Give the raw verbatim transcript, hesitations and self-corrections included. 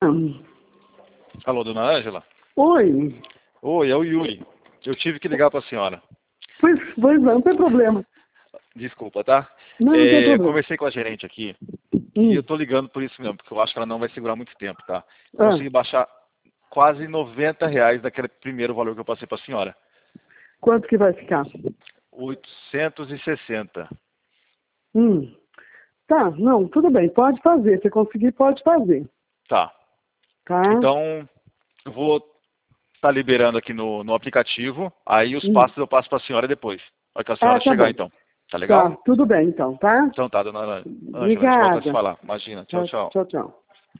Alô, dona Ângela? Oi. Oi, é o Yuri. Eu tive que ligar para a senhora. Pois, pois não, não tem problema. Desculpa, tá? Não, não tem É, problema. conversei com a gerente aqui Hum. e eu tô ligando por isso mesmo, porque eu acho que ela não vai segurar muito tempo, tá? Ah. Consegui baixar quase noventa reais daquele primeiro valor que eu passei para a senhora. Quanto que vai ficar? oitocentos e sessenta. Hum. Tá, não, tudo bem, pode fazer. Se conseguir, pode fazer. Tá. Tá? Então, eu vou estar liberando aqui no, no aplicativo, aí os Hum. passos eu passo para a senhora depois. Olha que a Ah, senhora tá chegar bom. então. Tá legal? Tá, tudo bem então, tá? Então tá, dona Ângela, a gente volta a se Obrigada. falar. Imagina. Tchau, Tchau, tchau. tchau, tchau.